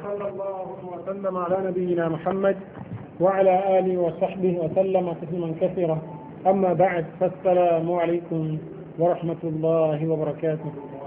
وصلى الله وسلم على نبينا محمد وعلى آله وصحبه وسلم تسليما كثيرا. أما بعد، فالسلام عليكم ورحمة الله وبركاته.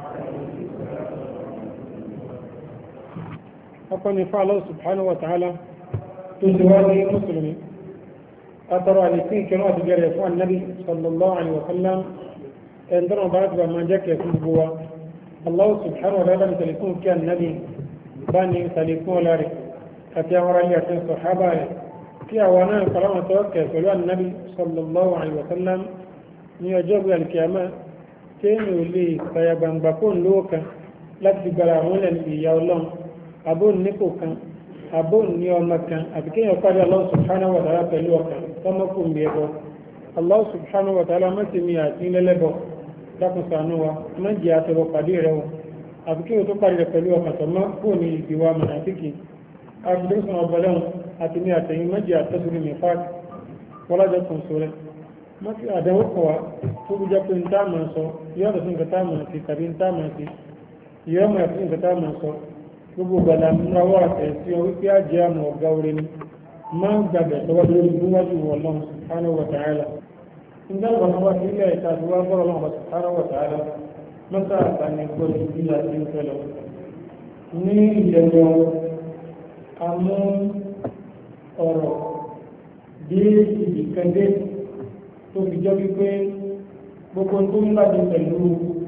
أقول نفع الله سبحانه وتعالى تزواني مسلمين أترى لكي كنوات جارية فوق النبي صلى الله عليه وسلم عندنا بارك بما جاك يكون بوا الله سبحانه وتعالى تليفون كان النبي باني تليفون لاري أتيا ورالي أتيا صحابة كي أوانا كلام توقع فلو النبي صلى الله عليه وسلم نيجوب الكيامة كيني ولي فيبان بكون لوكا لك بلعون لنبي يولون أبون نكوكا أبون نيومكا أبكين يقال الله سبحانه وتعالى فلوكا فمكم بيبو الله سبحانه وتعالى ما تمياتين للبو لكن سانوا ما جاءت قديره أبكين تقال فلوكا ثم كوني بوا منافكي أبدو سنة بلون أتمياتين ما جاءت تسري مفاك ولا جاءتكم سورة ما في أدوه قوى تبجا كنتاما سو يوم كنتاما في كبنتاما في يوم كنتاما سو gbogbo gbàdá múrawọ́ àtẹ̀sí wípé àjẹ́ àmọ̀ ọ̀gá orí ni máa ń gbàgbẹ̀ tọwọ́ lórí níwájú Ọlọ́run subhanahu wa ta'ala. ìdájọ́ wọn wá sí ilẹ̀ ìta àti wá bọ́rọ̀ Ọlọ́run subhanahu wa ta'ala mọ́tà àtàní gbọ́dọ̀ bí a ti ń fẹ́ lọ. ní ìjẹjọ amú ọ̀rọ̀ bí ìdìkẹ́dé tó fi jọ wípé gbogbo tó ń láti pẹ̀lú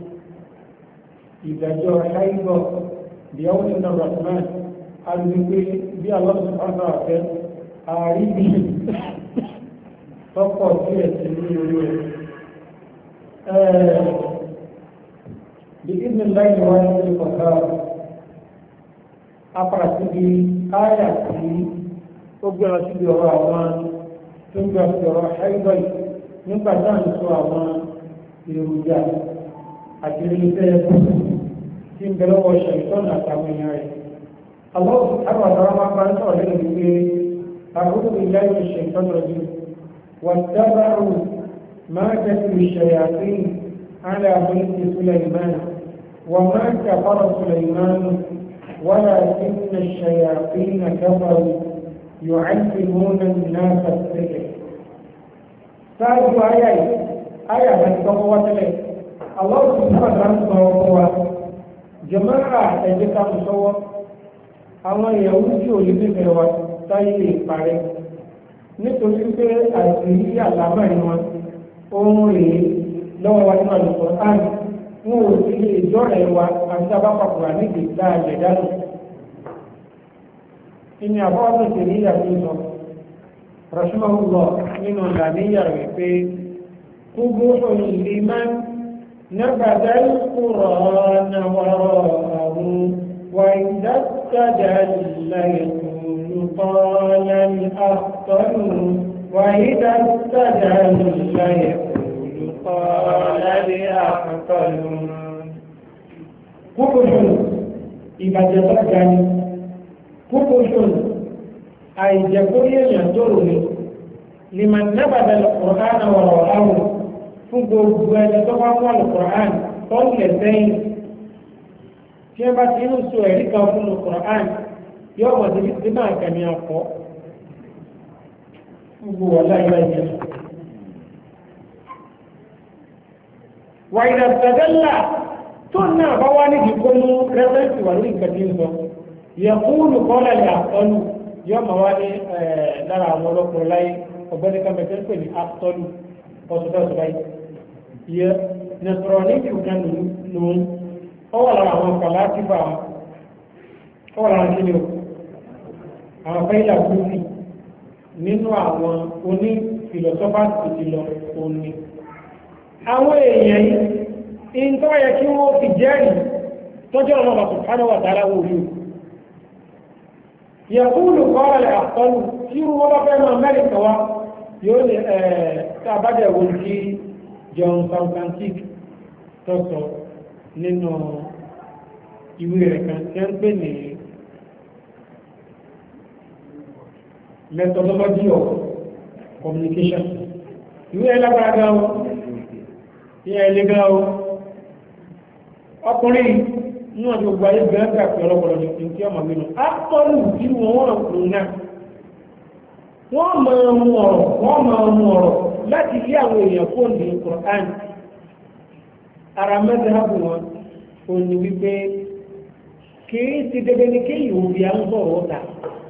ìdájọ́ ṣáìbọ̀ بيوم الرحمن المقيم بي الله سبحانه وتعالى عارفه فقط في السنين بإذن الله الواحد القهار أقرأ في آيات أقرأ في الرحمن ثم في الرحيض نبتان سواء الرجال أجريته tí ń bẹ̀rẹ̀ wọ ṣẹ̀tọ́nà àtàwọn èèyàn rẹ̀. Allah subhanahu wa ta'ala máa ń sọ̀rọ̀ lẹ́nu wípé a'udhu billahi minash shaitanir rajim wattaba'u ma tatlu shayatin ala mulki Sulaiman wa ma kafara Sulaiman walakinna ash-shayatin kafaru yu'allimuna an-nasa as-sihr. sáájú ayà àti tọ́kọ́ wá tẹ́lẹ̀ Allah subhanahu wa ta'ala ń sọ ọkọ̀ wa jama'a ẹ̀jẹ̀ ká mú sọ́wọ́ àwọn ìyàwó tí ò lè bẹ̀rẹ̀ wa táyé lè parẹ́ nítorí pé àìsí àlámà ni wọn ohun rèé lọ́wọ́ wa nínú àlùkò áàmì wọn ò sí lè jọ́rẹ̀ wa àti abápapọ̀ra níbi tá a jẹ̀ dánù. ìní àbáwọ́ tó ṣe ní ìyàwó sọ rahimahullah nínú ìlànà rẹ̀ pé kúgbó òyìnbí máa ń نبذ القرآن وراءه وإذا استدل يقول قال الأخطل وإذا استدل يقول قال الأخطل كبش إذا جسدني كبش أي جبري يدرني لمن نبذ القرآن وراءه fún gbogbo ẹni tó bá wà lùkùrán tó ń lè sẹ́yìn tí ẹ bá ti ń sọ ẹ̀rí kan fún lùkùrán yóò mọ̀ sí ti máa kẹ̀mí àpọ̀ gbogbo wà láìláì yẹn. wà ìdàgbàdàlà tó náà bá wá nídìí kó mú rẹ́fẹ́ǹsì wà lórí nǹkan tí ń sọ yẹ̀kúlù kọ́lá yà àtọ́lù yóò máa wá ní lára àwọn ọlọ́kùnrin láyé ọ̀gbẹ́ni kan bẹ̀tẹ̀ ń pè ní àtọ́lù ọ̀sọ̀tọ̀sọ̀ báyìí. yẹ nẹ̀sọ̀rọ̀ ní ìfúkan lòun ọwọ́ lára àwọn fàlásífà ọwọ́ lára kí ni o àwọn fẹ́lá gúúsì nínú àwọn oní fìlọ́sọ́fà ti lọ òní. àwọn èèyàn yìí ń tọ́ yẹ kí wọ́n fi jẹ́rìí tọ́jú ọ̀nà ọ̀bà subhanahu wa ta'ala wò rí o. yẹ̀kúlù kọ́ọ̀lẹ̀ àtọ́lù tí wọ́n bá fẹ́ máa mẹ́rin kọ́wá yóò ní tàbádẹ̀ wo tí John Sankantik tó sọ nínú ìwé rẹ̀ kan tí ń pè ní methodology of communication. ìwé ẹlágbára gan o ìyẹn ilé gan o ọkùnrin inú àti gbogbo ayé gbẹ̀rẹ̀ gbà pé ọlọ́pọ̀lọ́ ní kí ọmọ gbénu ápọ́lù tí wọ́n rọ̀ lò náà wọ́n máa mú ọ̀rọ̀ láti lé àwọn èèyàn fóònù ní Qur'an ara mẹ́tẹ́hábù wọn ò ní wípé kìí ti dẹ́gbẹ́ ní kéyìí òbí à ń sọ̀rọ̀ ọ̀tà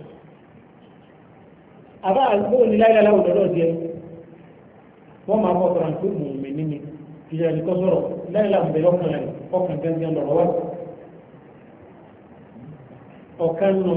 àbá àgbò ní láìláìlá òdọ́dọ̀ jẹ́ wọ́n máa bọ́ sọ̀rọ̀ àti mùmí nínú ìjọba ní kọ́ sọ̀rọ̀ láìláìlá òbẹ̀lẹ̀ ọkàn gẹ́gẹ́ lọ́rọ̀ wá ọ̀kan nù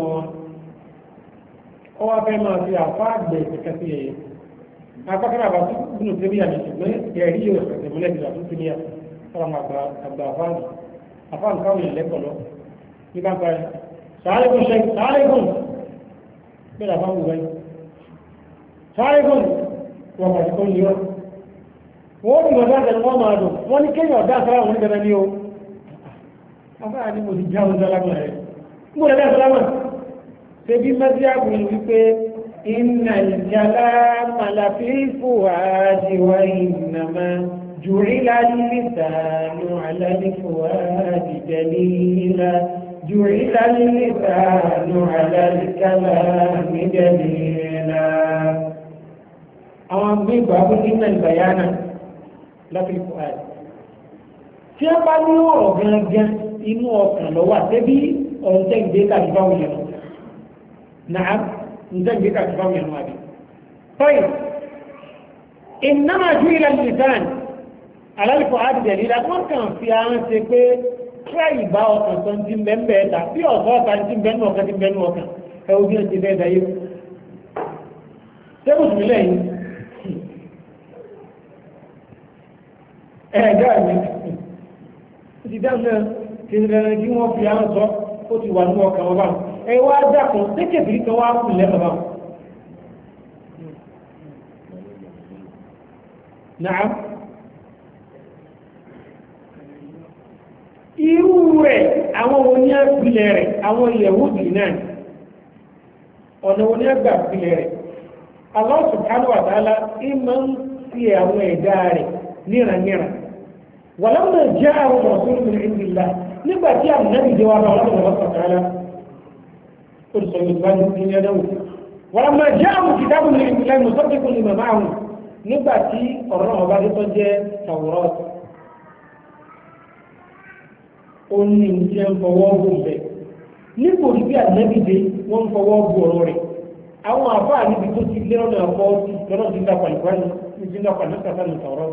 ọwọ́ abẹ́ máa fi àfá àgbẹ̀ kẹkẹ sí ẹ̀yẹ apákan àbá tó gbìnà tẹ́bí àmì ṣùgbọ́n ẹ̀rí yóò ṣẹ̀ṣẹ̀ múlẹ̀ ìgbà tó ti ní àwọn àgbà àfáàní káwọn èèyàn lẹ́kọ̀ọ́ lọ ní bá ń parí sàárẹ́gùn ṣe sàárẹ́gùn bẹ́ẹ̀ àbá ń wù báyìí sàárẹ́gùn wọn pàṣẹ tó ń yọ wọ́n bí mọ̀dá àtẹnu wọ́n máa dùn wọ́n ní kéèyàn ọ̀dá sára wọn nígbẹ̀rẹ̀ ní o afáà ní mo ti jáwọ́ sálámà rẹ̀ mo rẹ̀ dá sálámà ṣe bí mẹ́sí àgbìn wípé iná ìjàlá màlàfífò àdìwá ìnàmá jùrílá lílìsàánú alálìfò àdìjẹlílá jùrílá lílìsàánú alálìkálà níjẹlílá àwọn gbígbà fún iná ìbàyánà láfífò àdì tí a bá ní ọ̀rọ̀ gangan inú ọkàn lọ́wọ́ àtẹ́bí ọ̀ntẹ́ ìgbé tàbí báwọn yẹn نعم نزل بك أكبر من وابي طيب إنما جئل اللسان على الفؤاد دليل أكبر كان في آن سيكي كي باو تنسان بين بيتا في أصوات تنسان بين وكا هو دين سيبه دايب سيبوش مليه جاءني ìdáná kìnnìkan kí wọ́n fi àwọn sọ ó ti wà ní ọkàn ọba ẹ wá dákun sékèbìrì kan wá kù lẹ́nu ọba náà irú rẹ̀ àwọn oníyàgbìlẹ̀ rẹ̀ àwọn Yahudi náà ọ̀nà oníyàgbìlẹ̀ rẹ̀ Allah subhanahu wa ta'ala ìmọ̀ ń fi àwọn ẹ̀dá rẹ̀ níranníran ولما جاءهم رسول من عند الله نبقى فيها النبي جواب الله سبحانه وتعالى قل سيدوان الدنيا دول ولما جاءهم كتاب من عند الله مصدق لما معهم نبقى في الرغم بعد تجاه توراة oni njẹ ń fọwọ́ bò bẹ́ẹ̀ nítorí bí ànábì dé wọ́n ń fọwọ́ bò ọ̀rọ̀ rẹ̀ àwọn àfáà níbi tó ti lé ọ̀nà àfọ́ sí lọ́nà tí ń dàpọ̀ ìgbàanì tí ń dàpọ̀ ànákàtà ní tọ̀rọ̀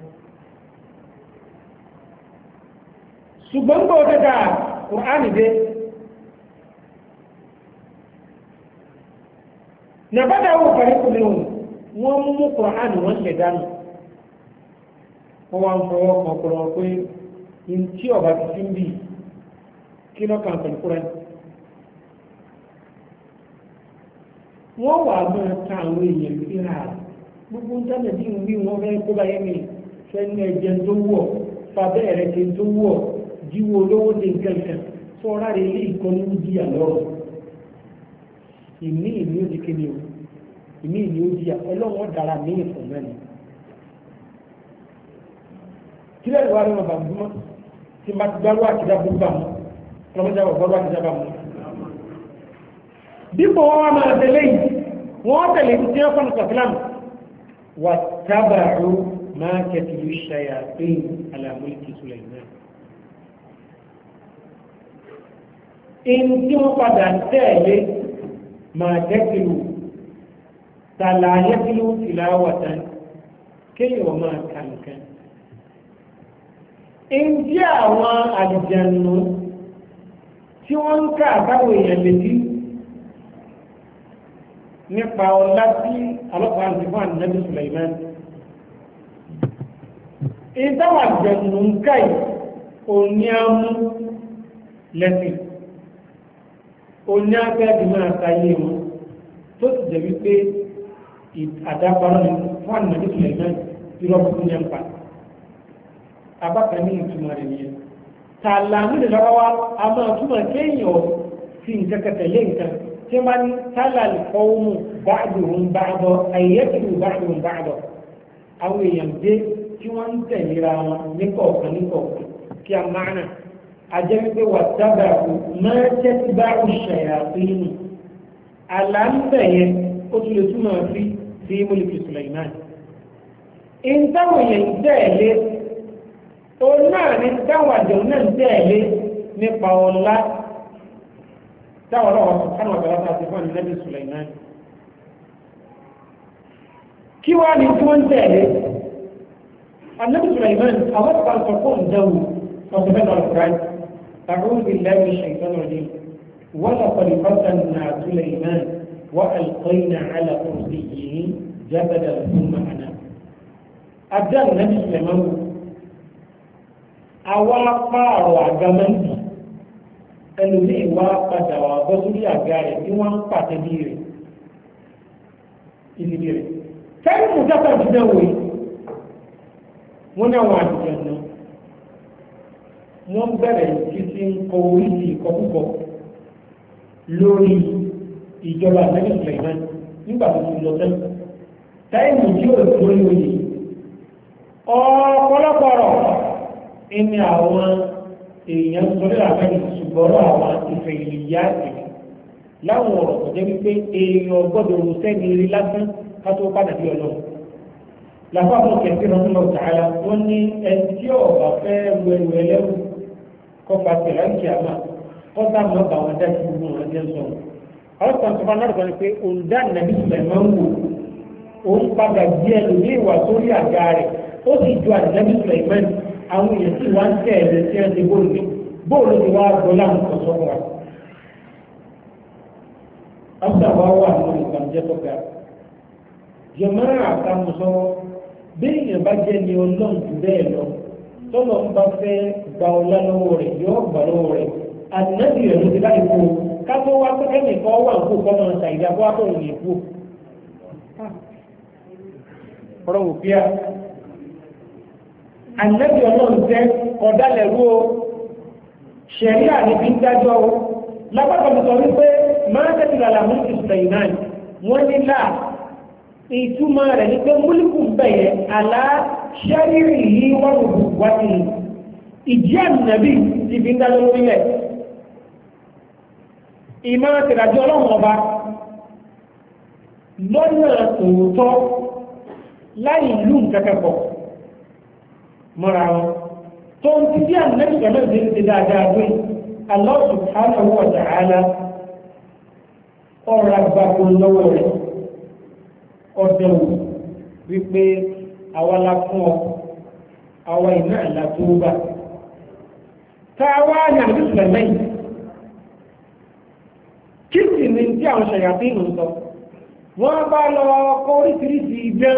ṣùgbọ́n gbọ́ dẹ́dà Kùránì dé nàbádà wò parí kùnlé wọn wọ́n mú Kùránì wọ́n lè dánù wọ́n wá ń fọwọ́ ọkùnrin pé in tí ọba ti fi ń bí kí lọ́kàn pẹ̀lú Kùránì wọ́n wà máa ta àwọn èèyàn sí ha gbogbo ń dáná bí wí wọ́n fẹ́ kó báyé mi fẹ́ni ẹ̀jẹ̀ tó wọ̀ fàbẹ́ rẹ̀ ti tó wọ̀ jíwo olówó lè gẹ̀gẹ̀ fọ́ra rẹ̀ ilé ìkọ́ni ń di àlọ́rọ̀ ìmí ìní ó di kéde o ìmí ìní ó di ọlọ́wọ́n dára ní ìfọ̀ mẹ́rin kí lẹ́nu wa lọ́nà bàbá mọ́ tí ma gbárù àkìdá gbogbo àmọ́ ọlọ́mọdé àwọn gbárù àkìdá bá mọ́ dípò wọn wá máa tẹ̀lé yìí wọ́n tẹ̀lé tí wọ́n fọ́nà sọ̀fìlàmù wà tábàrú máa kẹtìlú ṣayàpín ala mulki Sulaiman in tí wọ́n padà tẹ̀lé máa tẹ́kìlú tàlàyẹ́kìlú tìláwàtán kéèyàn máa kàǹkàn in jẹ́ àwọn àjẹ̀nù tí wọ́n ń ká àtàwọn èèyàn létí nípa ọlá tí ọlọ́pàá ti fún ànábì Sulaiman ìdáwà àjẹ̀nù ń káì òní àmú lẹ́sìn òní àgbẹ̀bí máa sáyé wọn tó ti jẹ́ wípé àdáparọ́ ni fún ànábì Sulaiman ìrọ́bùkún ní ẹ̀ǹpa abákan ní ìtumọ̀ rẹ̀ nìyẹn tààlà ní ìlọ́wọ́ a máa túmọ̀ kéèyàn fi nǹkan kẹtẹ̀lé nǹkan tí wọ́n bá ní tààlà lè fọwọ́ mú báàdùn báàdọ̀ àyẹ́kìlú báàdùn báàdọ̀ àwọn èèyàn dé tí wọ́n ń tẹ̀léra wọn ní kọ̀ọ̀kan kí a máa nà ajẹ́wípé wà sábà máa jẹ́ ti bá òṣèyà sínú àlàáfẹ̀yẹ ó tún lè túmọ̀ sí múlùkì Sulaiman ìntàwọn èèyàn tẹ̀lé òun náà ní táwọn àjẹun náà tẹ̀lé nípa ọlá táwọn ọlọ́wọ́ sọ̀kánù àgbàlagbà àti fún ànínábì Sulaiman kí wá ní tí wọ́n tẹ̀lé ànábì Sulaiman àwọn kan sọ fún ìdáwò ọ̀sọ̀fẹ́ lọ́lọ́kùnrin أعوذ بالله من الشيطان الرجيم ولقد فتنا سليمان وألقينا على كرسيه جسدا ثم أناب أبدأ النبي سليمان أول قارو àgámẹ́ntì ẹlòmíì wá padà wà bọ́ sórí àga rẹ̀ tí wọ́n ń pàtẹ́ bí rẹ̀ ìlìbí rẹ̀ kẹ́rin mú jápa ìdílé wòye wọ́n ní àwọn àdìjọ náà wọ́n bẹ̀rẹ̀ títí ń kọ oríṣi ìkọkúkọ lórí ìjọba àtẹ́gẹ́ Sulaiman nígbà tó ti lọ sẹ́yìn táìmù tí ó lórí oyè ọ̀pọ̀lọpọ̀rọ̀ ẹni àwọn èèyàn sọrí àfẹ́yìn ṣùgbọ́n àwọn ìfẹ́ ìlìyà àti láwọn ọ̀rọ̀ tó jẹ́ wípé èèyàn gbọ́dọ̀ rò sẹ́ni rí lásán ká tó padà bí ọlọ́run làfáàfọ́ kẹ̀kẹ́ rọ́n lọ tààlà wọ́n ní ẹni tí ọ̀bà fẹ́ wẹ̀rù ẹlẹ́rù kọfà tẹ̀lá ń kí a máa kọ́sá mọ́ bá wọn dájú gbogbo wọn jẹ́ sọ̀rọ̀ àwọn kan sọ fún anáàrùn kan pé òǹdá nàbí Sulaiman wò òun padà bí ẹlòmí ìwà sórí àga rẹ̀ ó sì ju àdìnábí Sulaiman àwọn èèyàn tí wọ́n ń tẹ̀ ẹ̀rẹ́ tí wọ́n ti bóòlù ti wá gbọ́ láwọn kan sọ́kọ̀ wa. ọ̀sà wa wà nínú ìbànújẹ́ tó ga jẹ̀mọ́rà àkàmùsọ bẹ́ẹ̀ yẹn bá jẹ́ ní ọlọ́run jù bẹ́ẹ̀ lọ tọ́lọ̀ ń bá fẹ́ gba ọlá lọ́wọ́ rẹ̀ yóò gbà lọ́wọ́ rẹ̀ ànábì rẹ̀ ló ti láì kó kátó wá pé ẹnìkan wà ń kó kọ́mọ ṣàìdá bó wá tó òun yẹn kú. ọ̀rọ̀ wò fíà ànábì ọlọ́run jẹ́ ọ̀dálẹ̀rú o ṣẹ̀rí àníbi ń dájọ́ o lápapọ̀ mi sọ wípé máa ń tẹ̀sí lálẹ́ àmúlùkì Sulaiman wọ́n ní láà ìtumọ̀ rẹ̀ ní pé múlùkù bẹ̀yẹ àlá ṣẹ́rìrì yìí wọ́n rò wá sí ìdí ànàbí ti fi ń dá lórí lẹ̀ ìmọ̀ tìrajọ́ ọlọ́run ọba lọ́nà òótọ́ láì lù kẹ́kẹ́kọ̀ọ́ mọ́ra wọn tó ń ti bí ànàbí kẹ́mẹ́ ti dáadáa gbé Allah subhanahu wa ta'ala ọ̀rọ̀ àgbàkọ̀ lọ́wọ́ rẹ̀ ọ̀dẹ̀wò wípé àwọlá fún ọ àwọn iná ìlà tó bá káwá ní àdúgbò lẹ́yìn kí sì ní tí àwọn ṣàyàtí ìlú sọ wọ́n bá lọ kọ oríṣiríṣi ìgbẹ́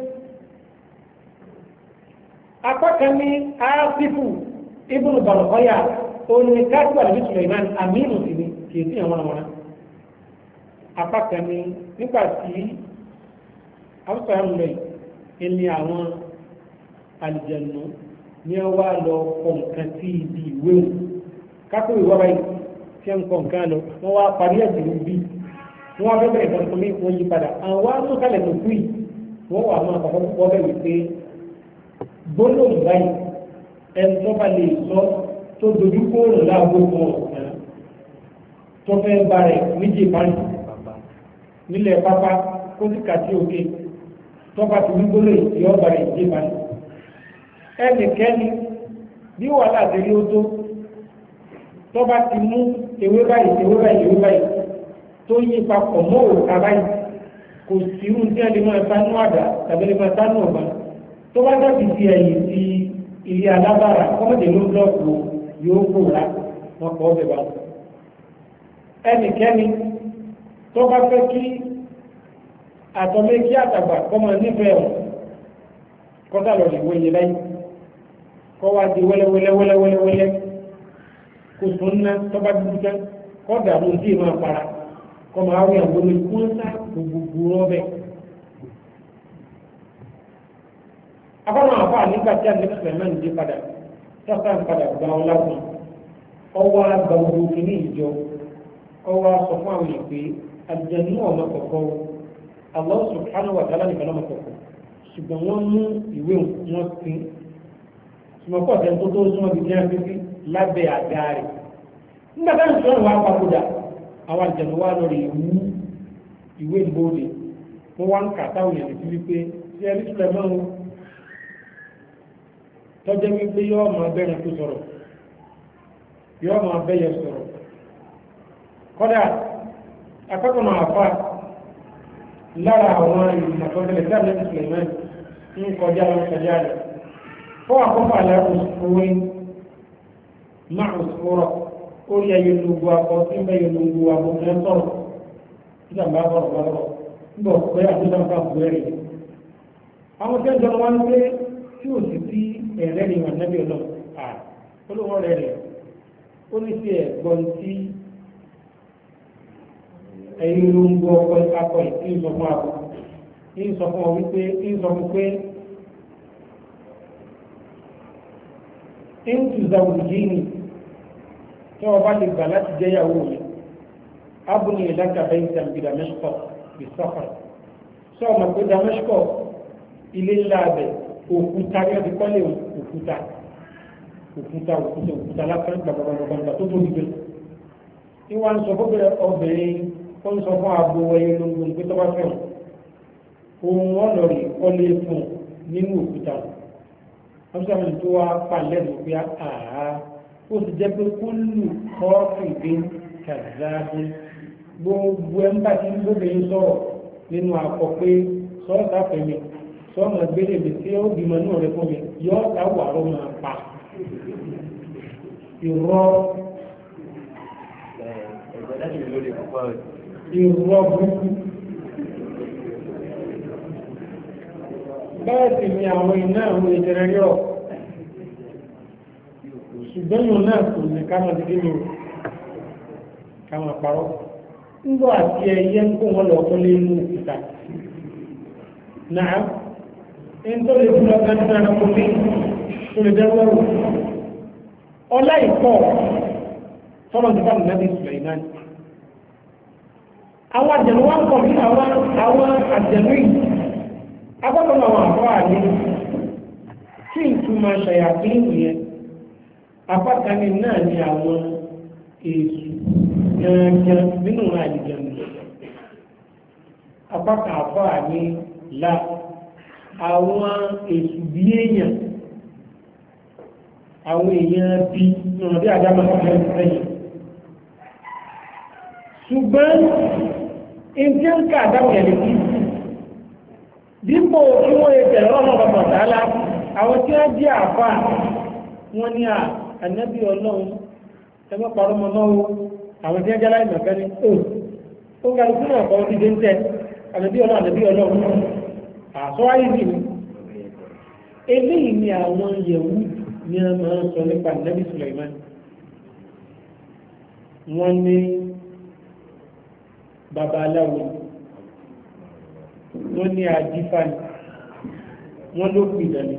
apákan ní áásífù ibùdó bàlùkọ́yà òní káàkiri àdúgbò Sulaiman àmínú sí ni kì í sí àwọn àwọn apákan ní nígbà tí àwùjọ ń lọ ilé àwọn àlìjẹ̀nù ní ọ wá lọ kọ nǹkan sí ibi ìwé òun kápẹ́ ìwọ́ báyìí tí ẹ ń kọ nǹkan lọ wọ́n wá parí ẹ̀sìn bí wọ́n wá bẹ́ẹ̀ bẹ̀rẹ̀ kan ní wọ́n yí padà àwọn wá tó kalẹ̀ tó kú yìí wọ́n wà máa kọ́kọ́ púpọ̀ bẹ́ẹ̀ wípé gbólóhùn báyìí ẹni tó bá lè sọ tó dojú kóòrò láàbò fún ọ̀sán tó fẹ́ bá rẹ̀ méjì báyìí nílẹ̀ pápá kó sì kà sí òkè tọ́ba ti wí gbólé yọ ọba rẹ̀ jẹ́ báyìí ẹnìkẹ́ni bí wàhálà àtẹ̀lé ó tó tọ́ba ti mú ewé báyìí tó yí papọ̀ mọ́ òrùka báyìí kò sí irú tí wọ́n lè máa sánú àdá tàbí lè máa sánú ọ̀gbà tó bá dàbí ti ẹ̀yìn ti ilé alábàárà kọ́mọ̀dé ló blọ́ọ̀kù yóò kóra wọn kọ́ ọbẹ̀ bá ẹnìkẹ́ni tọ́ba fẹ́ kí àtọ̀mẹ́kí àtàgbà kọ́mọ nífẹ̀ẹ́ ọ̀ kọ́tà lọ ìwé yìí láyé kọ́ wá di wẹ́lẹ́wẹ́lẹ́wẹ́lẹ́wẹ́lẹ́ kò sún ná tọ́ba dúdú tán kọ́ dàbò sí ìmọ̀ àpárá kọ́ máa wí àwọn omi kún sá gbogbo rọ́bẹ̀. afọ́nà àfà nígbà tí àlẹ́ Sulaiman dé padà tọ́sà ń padà gba ọ lásán ọwọ́ àgbà gbogbo kìíní ìjọ ọwọ́ sọ fún àwọn ìpè àjẹnú ọmọ kọ̀ọ̀kan Allah subhanahu wa ta'ala nìkan lọ́mọ kọ̀ọ̀kan ṣùgbọ́n wọ́n mú ìwé wọn sí ṣùgbọ́n pọ̀ tẹ́ tó súnmọ́ bí jẹ́ fífi lábẹ́ àga rẹ̀ nígbà táwọn ìṣòro wa papòdà àwọn àjẹ̀nù wa lórí ìwé ìbòde wọ́n wá ń kà táwọn èèyàn ti wípé tí ẹni tó lẹ́mọ́ ń tọ́jẹ́ wípé yọ́ ọmọ abẹ́rẹ́ tó sọ̀rọ̀ yọ́ ọmọ abẹ́yẹ sọ̀rọ̀ kọ́dà akọ́kọ̀ọ́ náà àfà lára àwọn ìmọ̀tọ́tẹ̀lẹ̀ tí a lè Suleiman ń kọjá lọ kọjá rẹ̀ fọ́ àkọ́kọ́ àlẹ́ òṣùwé máa òṣùwọ́rọ̀ ó yẹ yẹlùgbò àbọ̀ tí ń bẹ yẹlùgbò àbọ̀ ẹ̀ sọ̀rọ̀ tí a bá bọ̀rọ̀ lọ́rọ̀ nígbà pé àtúntà ń fa buwẹ́rì àwọn tí a jọ wá ń pé tí ò sì sí ẹ̀rẹ́ ni wọn nẹ́bí ọlọ́ olówó rẹ̀ rẹ̀ ó ní sí ẹ̀gbọ́n tí ẹ̀yìn ló ń gbọ́ ọkọ̀ akọ ìsọ fún àbọ̀ ìsọ fún ọ wípé ìsọ fún pé ń tùzàwù yìí ni tí wọ́n bá lè gbà láti jẹ́yàwó mi abúlé ìlàkà bẹ́ẹ̀ ìtàn bí Damashq bí sọ́fà sọ ọmọ pé Damashq ilé ńlá abẹ òkúta ní ọdún kọ́lé òkúta lásán gbàgbàgbàgbà tó tóbi gbé tí wọ́n sọ fún obìnrin ó ń sọ fún abo ẹyẹ lóńgbò pé tó bá fẹ́ràn ohun ọlọ́rì kọ́lé fún nínú òkúta wọ́n sọ tó wá palẹ̀ ló pé àá ó ti jẹ́ pé kúlù kọ́ọ̀fì bí kàzáàbí gbogbo ẹ̀ ń bá ti ń gbóbìnrin sọ̀rọ̀ nínú àkọ́ pé sọ́ọ̀tà fẹ̀mí sọ́ọ̀mà gbélé mi tí ó bímọ náà rẹ fún mi yọ láwàárọ̀ máa pa ìrọ̀ burúkú bẹ́ẹ̀ sì ni àwọn iná àwọn ìjẹrẹ rírọ̀ ṣùgbọ́n yóò náà kò ní ká máa dídí lò ká máa parọ́ ńgbọ́ àti ẹyẹ ń kó wọn lọ fún lé inú ìta náà ń tó lè fún ọgbà nínú ẹranko ní tó lè dẹ́rù ọlá ìkọ́ tọ́lọ̀ ti bá nàbí Suleiman àwọn àjẹ̀lú wọn kọ̀ sí àwọn àjẹ̀lú yìí agbọ́dọ̀ àwọn àbọ̀ àní tí ìtumọ̀ ṣàyàfí ìyẹn apákanì náà ní àwọn èsù ẹ̀ẹ́gẹ́ nínú àìjẹ̀mù apákan àbọ̀ àní là àwọn èsù bí èèyàn àwọn èèyàn bí ọ̀nà bí àjámọ́ ẹ̀yìn ṣùgbọ́n ìdí ń ká àdáwọn ẹ̀lẹ́ bí dípò kí wọ́n lè tẹ̀lé ọ̀nà bàbà tààlà àwọn tí wọ́n jẹ́ àfà wọ́n ní ànábì ọlọ́run ẹgbẹ́ parọ́mọ náà àwọn tí wọ́n jẹ́ láì mọ̀kẹ́ ní ó ń galu fún ọ̀pọ̀ ti dé ń tẹ́ ànábì ọlọ́run àsọ́wáyé sì ni eléyìí ni àwọn yẹ̀wù ní a máa ń sọ nípa ànábì Suleiman wọ́n ní babaláwo wọ́n ní àjífàní wọ́n ló pè dání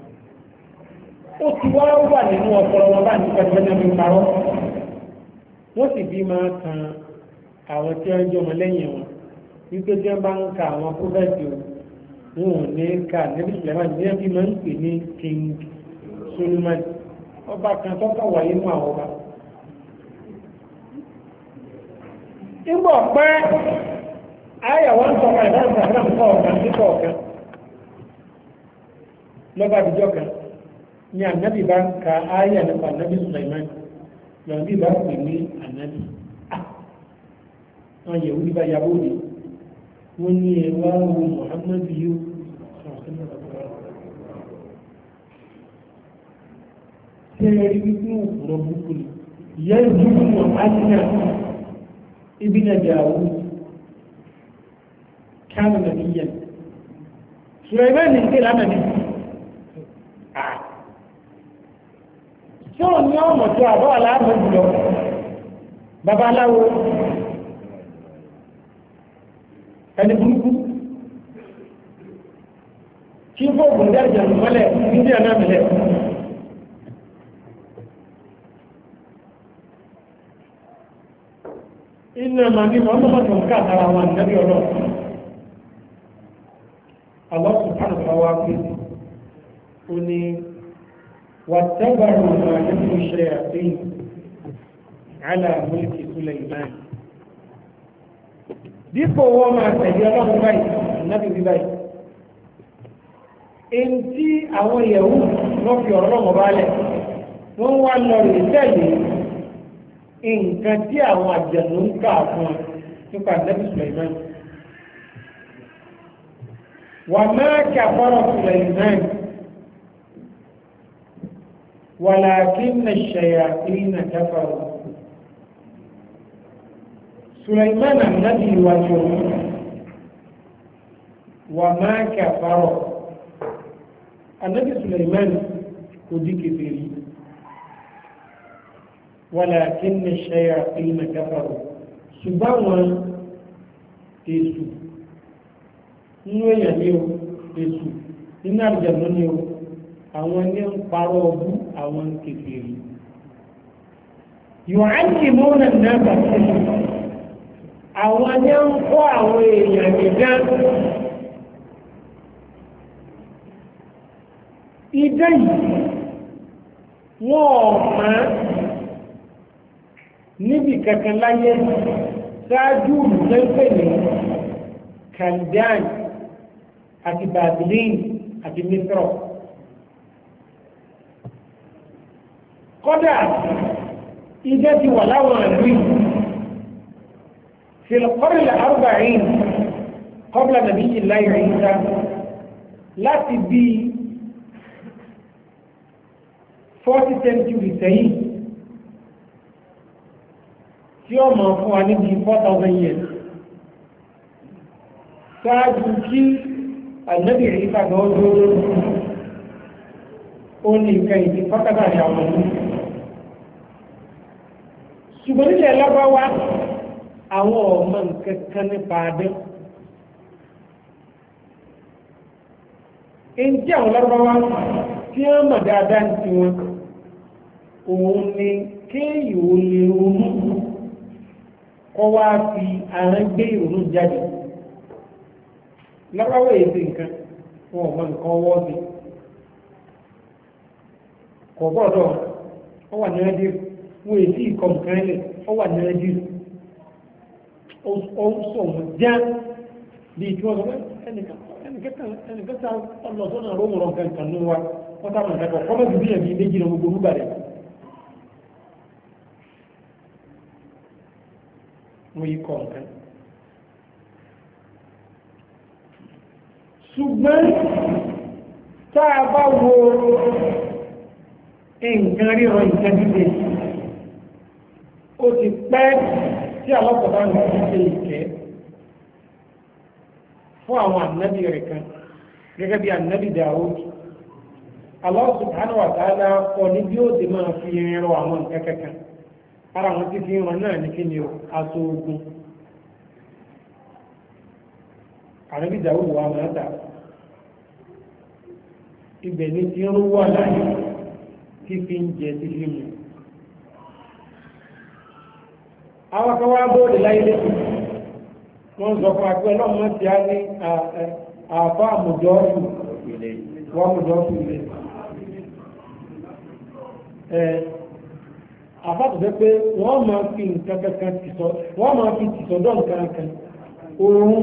ó ti wá wà nínú ọpọlọ wọn bá ní pẹ̀lú ní parọ́ wọ́n sì bí máa kan àwọn tí wọ́n jọmọ lẹ́yìn wọn wípé tí wọ́n bá ń ka àwọn prófẹ́sì wọn ò ní ká níbi Suleiman ní ẹbí máa ń pè ní King Solomon ọba kan tó kà wáyé mú àwọn ọba nígbà pẹ́ ayàwó ń sọ ọ̀rẹ́ láti àgbà nǹkan ọ̀kan sí kọ̀ọ̀kan lọ́ba àdìjọ́ kan ní ànábì bá ń ka ayà nípa ànábì Suleiman lọ́bí bá pè ní ànábì wọ́n yẹ̀ wúdí bá yabó ni wọ́n ní ẹwà wo Muhammadu yóò tẹ́ẹ̀rí wípé òkúrọ̀ búkú ni yẹ́ dúró àdínà ابن داود كان نبيا سليمان نقول أنا نبي شو اليوم جابوا على رجله بابا له كان بروكو كيفو بندر جل ملأ إندي أنا ملأ iná ma ní ọmọ tó ń ká àtàrà wọn nẹ́bí ọlọ́ Allah subhanahu wa ta'ala ó ní واتبعوا ما تتلو الشياطين على ملك سليمان dípò wọ́n máa tẹ̀lé ọlọ́run báyìí nábì bí báyìí èyí tí àwọn ìyẹ̀wò wọ́n fi ọ̀rọ̀ lọ́wọ́ balẹ̀ wọ́n wá lọ rè tẹ̀lé nǹkan tí àwọn àjẹ̀nù ń kà fún nípa nábì Sulaiman wà máa kafara Sulaiman walakinna ash-shayatina kafaru Sulaiman ànábì wájú wà máa kàfàrọ̀ ànábì Sulaiman kò di kèfèrí walakinna ash-shayatina kafaru ṣùgbọ́n wọn èsù nínú èèyàn ní o èsù nínú àjẹ̀mọ́ ní o àwọn ní ń parọ́ ọbú àwọn kèfèrí yu'allimuna an-nasa àwọn ní ń kọ́ àwọn èèyàn nìkan idẹ́ yìí wọ́n máa níbi kankan láyé ṣáájú ìrùsẹ́ńpẹ̀ ní Kaldan àti Babylon àti Misra kọ́dà idẹ́ ti wà láwọn àlú في القرن الأربعين قبل نبي الله عيسى لا تبي 40th century sẹ́yìn tí ó mọ̀ fún wa níbi 4,000 years ṣáájú kí ànábì Ìsá gọ́ọ̀dọ́ ó ní nǹkan ìdí fọ́kàtà ní àwọn ọmọ ṣùgbọ́n nílẹ̀ lọ́gbọ́wá àwọn ọmọ nǹkan nípa adé èyí tí àwọn lọ́rọ̀báwá tí wọ́n mọ̀ dáadáa ní ti wọn òun ni kéèyàn ò lè ronú kọ́ wá fi àrùn gbé ìrònú jáde lọ́rọ̀báwá èdè nǹkan wọn ò mọ nǹkan wọ́ sí kò gbọ́dọ̀ ọ wà ní ẹdí wọn èsì ìkọ̀ nǹkan ẹlẹ̀ ọ wà ní ẹdí ó sọ wọn já bí kí wọ́n sọ pé ẹnìkẹta ọlọ́sọ́nà rómùrọ̀ nǹkan ní wa wọ́n táwọn ìkẹ́kọ̀ọ́ kọ́mọ̀tì bí ẹ̀mí méjì lọ gbogbo rúgbà rẹ̀ wọ́n yí kọ́ nǹkan ṣùgbọ́n tá a bá wo nǹkan ríran nǹkan dídé ó ti pẹ́ tí alọ́pọ̀tà ń ṣe ìkẹ́ fún àwọn ànábì rẹ̀ kan gẹ́gẹ́ bí ànábì Dáúdù Allah subhanahu wa ta'ala kọ́ ní bí ó ti máa fi rọ àwọn nǹkan kankan ara wọn ti fi ràn náà ní kí ni aṣọ ogun ànábì Dáúdù wà máa dà ibẹ̀ ní ti ń wà láyé tí fi ń jẹ tí fi mú àwọn kan wá bóòdì láyé lẹ́kùn wọ́n sọ fún àpẹ́ lọ́mọ tí a ní àfá àmùjọ́ọ̀fù wọ́n mùjọ́ọ̀fù ilé àfá tó fẹ́ pé wọ́n máa fi nǹkan kankan tìsọ́ wọ́n máa fi tìsọ́dọ̀ nǹkan kan oòrùn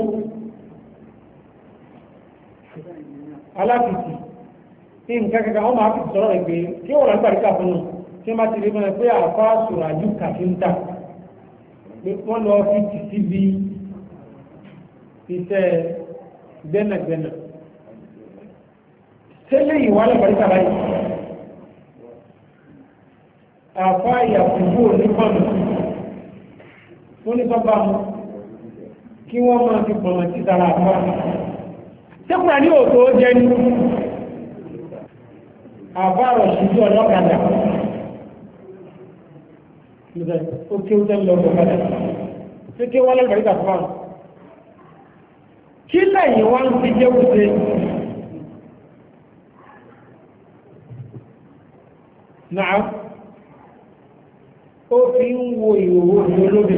aláfìsì tí nǹkan kankan wọ́n máa fi tìsọ́dọ̀ rẹ̀ pé kí wọ́n rà gbàríkà fún un tí wọ́n bá ti rí mọ́ pé àfá sùrà jù kàfíńtà pé wọ́n lọ fi tì síbi iṣẹ́ gbẹ́nàgbẹ́nà tẹ́lẹ̀ ìwà lẹ́gbàríkà báyìí àfá ìyàkùnbó onípọ̀nà wọ́n ní bábá mú kí wọ́n máa fi pọ̀nà tí tara àfá tẹ́kùnà ní òtò jẹ́ ní àfá rọ̀ síjú ọlọ́kadà ó kí ó tẹ́lẹ̀ ọlọ́kadà tí kí wọ́n lẹ́gbàríkà fún àwọn kí lẹ́yìn wá ń fi jẹ́ òṣè náà ó fi ń wo ìwòwò olóbi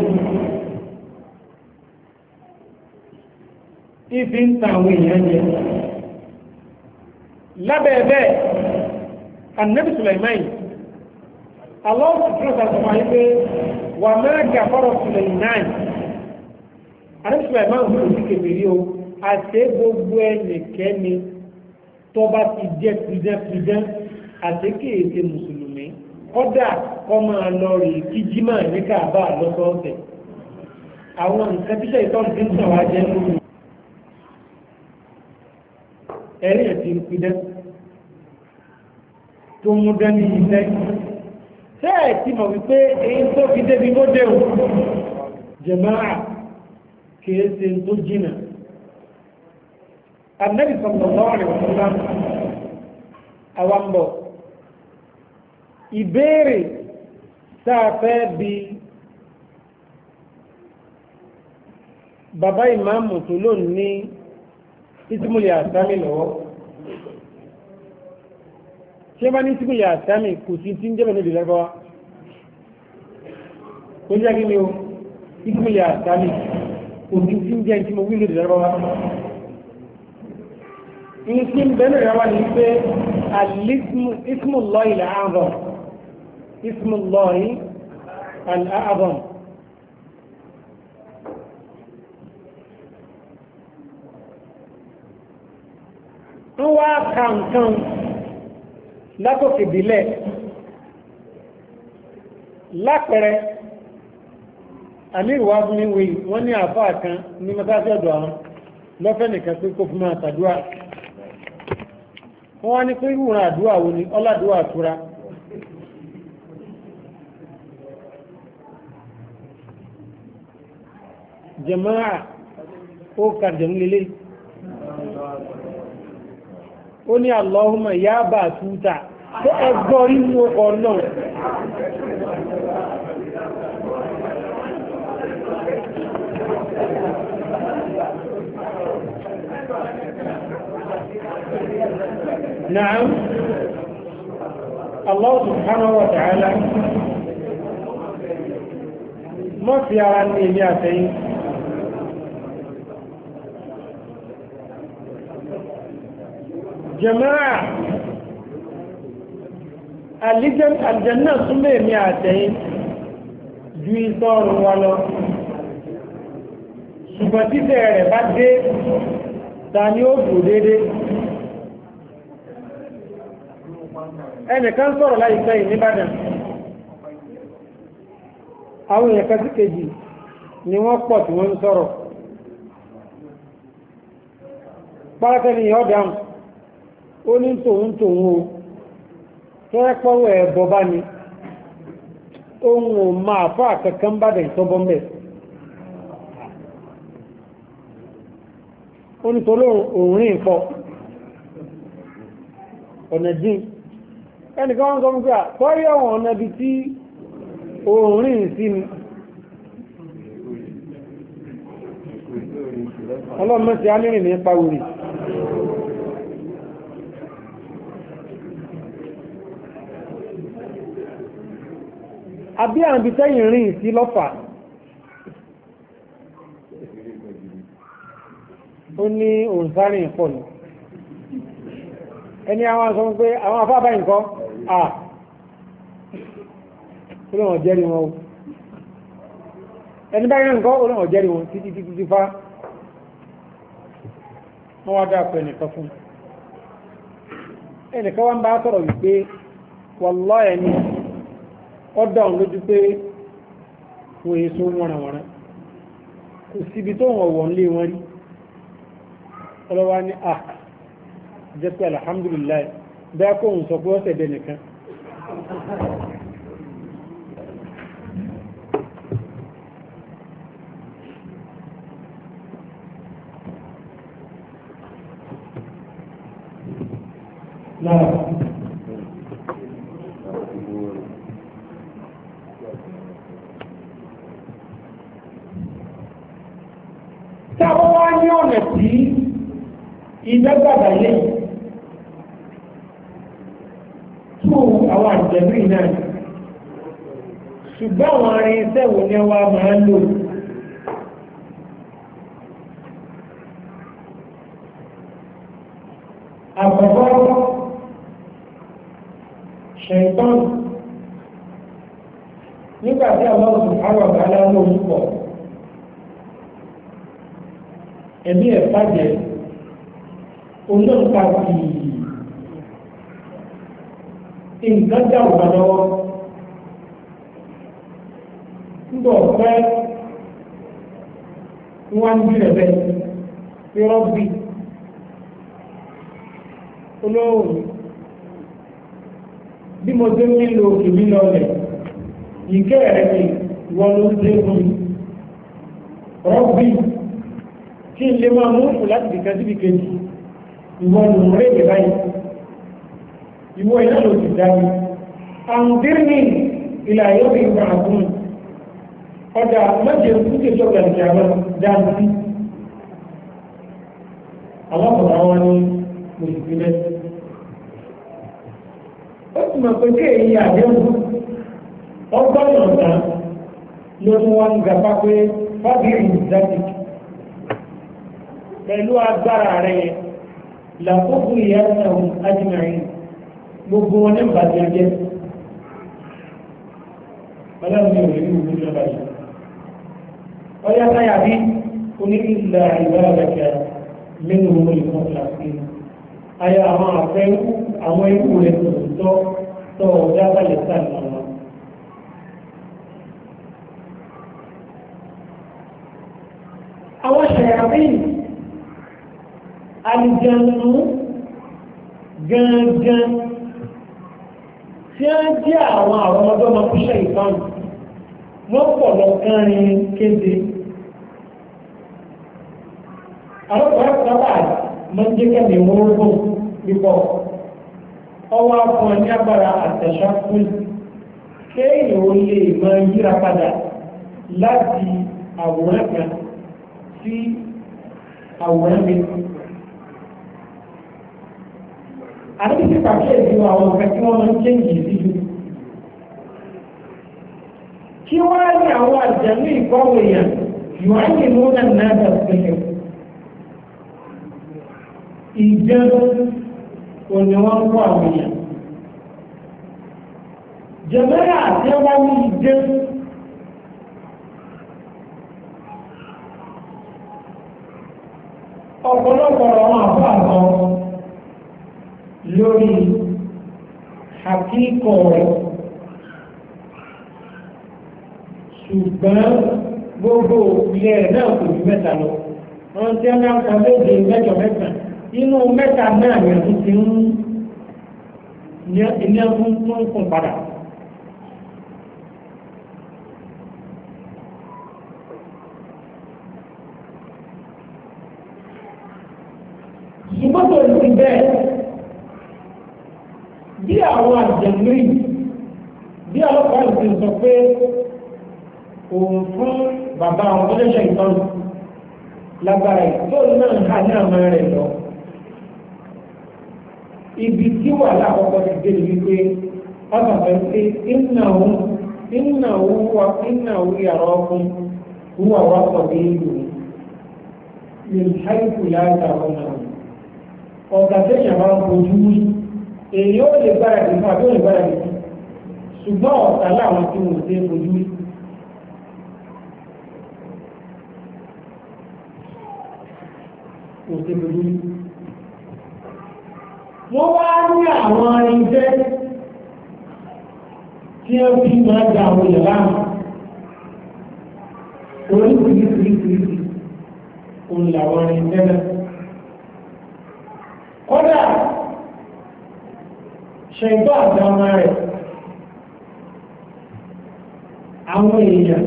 ìfi ń ta àwọn èèyàn jẹ lábẹ́ẹ̀bẹ́ Annabi Sulaiman Allah subhanahu wa ta'ala pé wa ma kafara Sulaiman Annabi Sulaiman kò sí kèfèrí o àti gbogbo ẹnikẹ́ni tó bá ti jẹ́ pidán àti kéèké mùsùlùmí kọ́dà kọ́ máa lọ rí kíjímà ní Káàbà lọ́sọ̀ọ̀sẹ̀ àwọn nǹkan tíṣẹ́ ìtọ́jú tí ń sàn wá jẹ́ lórí ẹ̀rí ẹ̀tì pidán tó mú dání ilẹ̀ tẹ́ẹ̀ tí mọ̀ wípé èyí tó fi débi ló déhùn jẹ̀máà kèése tó jìnà Ànábì sallallahu alaihi wasallam àwambọ̀ ìbéèrè sáàfẹ́ bí bàbá ìmáàmù tó lò ní ìtìmúlẹ̀ àsámi lọ́wọ́ ṣe bá ní ìtìmúlẹ̀ àsámi kò sí tí ń jẹ́ bẹ̀rẹ̀ ìdílẹ́gbọ́wá ó jẹ́ kí ni o ìtìmúlẹ̀ àsámi kò sí tí ń jẹ́ ìtìmú wílò ìdílẹ́gbọ́wá ní tí ń bẹ̀rẹ̀ ìrẹ́wà ní pé ismullahi al-a'zam ismullahi al-a'zam wọ́n wá kàǹkan látòkè délẹ̀ lápẹẹrẹ àmìrìwá fún ní wèyí wọ́n ní àfáà kan ní mọ́sáàsì ọ̀dọ̀ àwọn lọ́fẹ́ nìkan pé kó fún máa tàdúrà wọ́n wá ní pé ìwòrán àdúrà wo ni ọládùúrà túra jàmáà ó kàjẹ̀ nílé ó ní Allahumma ya bá túta tó ẹgbọ́ inú ọkọ̀ náà Na'am Allah subhanahu wa ta'ala mọ́ fi ara ní ilé àtẹ́yìn jama'a aljanna súnmọ́ èmì àtẹ́yìn ju ìsọ́rùn wa lọ ṣùgbọ́n títẹ̀ rẹ̀ bá dé ta ni ó bù dédé ẹnìkan sọ̀rọ̀ láìpẹ́ yìí nìbàdàn àwọn èèyàn kan sí kejì ni wọ́n pọ̀ tí wọ́n ń sọ̀rọ̀ pàtàkì ni yọ́ dáhùn ó ní tòun o tó ẹ́pọ̀wọ̀ ẹ̀bọ bá ní ohun ò máa fà kankan bá dẹ̀ ìtọ́bọ́ mẹ́ ó ní tó lóòrùn òórìn pọ̀ ọ̀nà dín ẹnìkan wọ́n sọ fún pé àtọ́rí ọ̀wọ̀n ọ̀nà ibi tí òórìn sí ni ọlọ́mọ́sí amírìn ní pàwùrì àbí àbí tẹ́yìn rìn sí lọ́fà ó ní òǹsárìn pọ̀ ní ẹni àwọn sọ pé àwọn afábá nǹkan olóòwò jẹ́rìí wọn o ẹni báyìí nǹkan olóòwò jẹ́rìí wọn títí fá wọ́n wá dápẹ́ ẹnìkan fún ẹnìkan wá ń bá sọ̀rọ̀ wípé wọ́lọ́ ẹni ọdọ̀ lójú pé wọ́n èso wọ́nàwọ́nà kò síbi tó wọ́n wọ́n lé wọn rí ọlọ́wà ní jẹ́ pé alhamdulillah bẹ́ẹ̀ kó ń sọ pé ọ́sẹ̀ bẹ̀ nìkan náà táwọn wá ní ọ̀nà tí ìdẹ́gbàdà yìí tó àwọn àjẹ̀bí náà ṣùgbọ́n àwọn arin iṣẹ́ wo ni wá máa ń lò àkọ́kọ́ ṣẹ̀tọ́n nígbàtí Allah subhanahu wa ta'ala ló ń pọ̀ ẹ̀mí ẹ̀ bàjẹ́ olóńgbà tí nǹkan dà wà lọ́wọ́ ńgbọ̀ pẹ́ wọ́n ń bí rẹ̀ bẹ́ẹ̀ pé rọ́bì olóòrùn bí mo dé nílò òkè mi lọlẹ̀ ìkẹ́ rẹ̀ ni ìwọ ló ń dé fún mi rọ́bì kí n lè máa mú fún láti dìkà síbi kejì ìwọ ló ń rẹ̀ yẹ̀ báyìí ìwọ iná ló ti dá mi àǹdírní ìlà yóò fi gbà fún ọjà mẹ́jẹ̀ fúkè sọ́gbà ìjàmọ́ dáńtí alákọ̀ọ́ta wọn ní mùsùlùmí ó ti mọ̀ pé kí èyí àdéhùn ọgbọ́n ọ̀tá ló mú wọn gàpá pé fábíyì zadik pẹ̀lú agbára rẹ̀ làkókò ìyá náà ajínigbìn gbogbo wọn ní ìbàdí jẹ́ ọlọ́run yóò rí ìwúrí lọ́ba yìí ọyá táyà bí oníkìlá ìbáradàkà nínú ìfọ̀n làkín ayé àwọn àfẹ́ àwọn ikú rẹ̀ tó tọ́ ọ̀dá balẹ̀ sáà náà. àwọn ṣẹ̀yàmín alìjẹ̀nù gangan tí a jẹ́ àwọn ọmọdé ọmọ fúnṣẹ́ ìfọ́nù wọ́n pọ̀ lọ kárin kéde àlọ́pàá sábà máa ń jẹ́ kẹ́mi wọ́n rúgbọ́n pípọ̀ ọwọ́ afọ ní agbára àtẹ̀ṣá fún kéèyàn ó lè máa yíra padà láti àwòrán kan sí àwòrán mi àti ti pàkíyèsí àwọn ọ̀fẹ́ tí wọ́n máa ń kéǹgì síjú kí wọ́n á ní àwọn àjẹ̀mú ìkọ́wé yẹn yóò á ní lónà náà dàgbẹ́lẹ̀ ìjẹ́ òní wọ́n kọ́ àwọn èèyàn jẹ̀mẹ́rà àti ẹwà ní ìjẹ́ ọ̀pọ̀lọpọ̀ àwọn àbọ̀ àbọ̀ lórí àkíkọ̀ rẹ̀ ṣùgbọ́n gbogbo ilẹ̀ náà kò ju mẹ́ta lọ wọ́n tí wọ́n máa ń kọ́ léde mẹ́jọ mẹ́ta inú mẹ́ta náà yẹn tó ti ń ní ẹkún tó ń kún padà ṣùgbọ́n tó ti bẹ́ẹ̀ bí àwọn àjẹ̀mí bí ọlọ́pàá ìsìn sọ pé òun fún bàbá àwọn ọlọ́ṣẹ́ ìtọ́nù lágbára tó náà ká ní àmọ́ rẹ̀ lọ ibi tí wà lákọ̀ọ́kọ́ ti dé wípé ọ̀sán pé ìnáwó yàrá ọkùn wúwà wá pọ̀ ní ìlú ní àìkú láàrín àwọn náà ọ̀gá tẹ́yìn bá ń bojú wí èyí ó lè gbára dì fún àbí ó lè gbára dì fún ṣùgbọ́n ọ̀tá láwọn tí wọ́n ṣe bojú wí kò ṣe bojú wí wọ́n wá ní àwọn irinṣẹ́ tí ó fi máa gba àwọn èèyàn láàmú oríṣiríṣiríṣiríṣi òun làwọn irinṣẹ́ náà kódà ṣẹ̀gbọ́ àti ọmọ rẹ̀ àwọn èèyàn